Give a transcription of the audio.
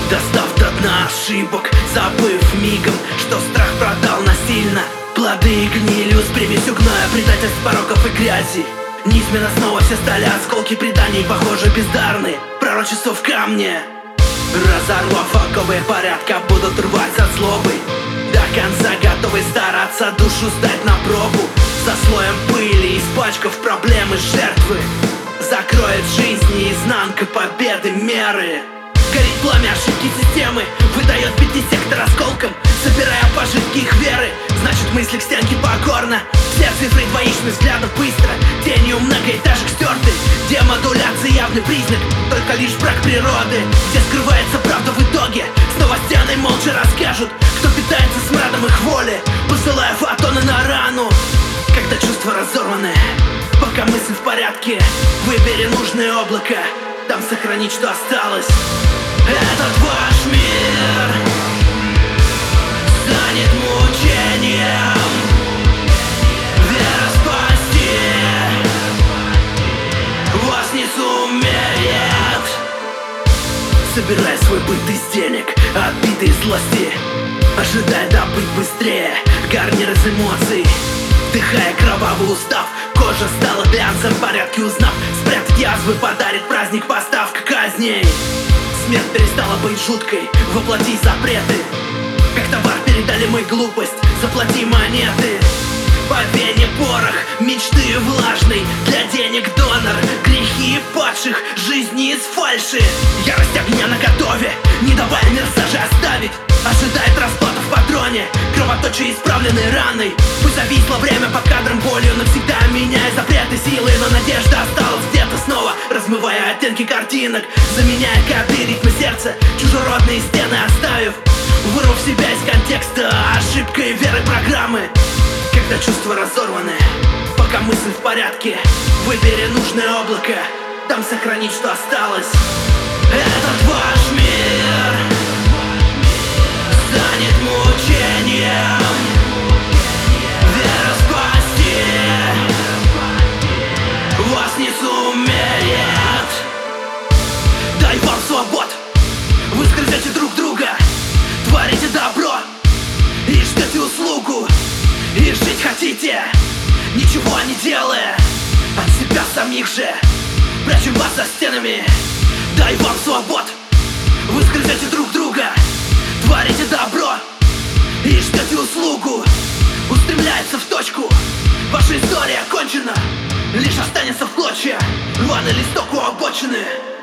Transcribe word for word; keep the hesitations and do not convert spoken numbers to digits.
Достав до дна ошибок, забыв мигом, что страх продал насильно плоды и гнилью с примесью гноя, предательств, пороков и грязи. Низменно снова все стали осколки преданий, похоже, бездарны пророчества в камне. Разорвав оковы порядка, будут рвать со злобой, до конца готовы стараться душу сдать на пробу. За слоем пыли, испачкав проблемы жертвы, закроет жизни изнанка победы меры. Горит пламя ошибки системы, выдает пяти сектор осколком, собирая пожитки их веры. Значит, мысли к стенке покорно, все цифры двоичных взглядов быстро, тенью многоэтажек стерты. Демодуляция явный признак, только лишь брак природы, где скрывается правда в итоге. Снова стены молча расскажут, кто питается смрадом их воли, посылая фотоны на рану. Когда чувства разорваны, пока мысль в порядке, выбери нужное облако, там сохранить, что осталось. Этот ваш мир станет мучением, вера спасти вас не сумеет. Собирай свой быт из денег, отбитый злости, ожидая добыть быстрее гарнир из эмоций. Вдыхая кровавый устав, кожа стала глянцем, в порядке узнав, спрятать язвы подарит праздник, поставка казней. Смерть перестала быть жуткой, воплоти запреты, как товар передали мы глупость, заплати монеты. По вене порох, мечты влажный, для денег донор, грехи падших, жизни из фальши. Ярость огня наготове, не давая мерзажи оставить, ожидает расплата в патроне, кровоточие исправленной раной. Пусть зависло время по кадрам болью, навсегда меняя запреты силы, но надежда осталась где-то снова, размывая оттенки картинок, заменяя коды ритмы сердца, чужеродные стены оставив, вырвав себя из контекста ошибкой веры программы. Когда чувства разорваны, пока мысль в порядке, выбери нужное облако, там сохранить, что осталось. Этот ваш мир станет мучением, вера спасти вас не сумеет. Дай вам свобод, вы скрываете друг друга, творите добро и ждете услугу. И жить хотите, ничего не делая от себя самих же, прячем вас за стенами. Дай вам свобод, вы скрываете друг друга, творите добро и ждете услугу. Устремляется в точку, ваша история окончена, лишь останется в клочья рваный листок у обочины.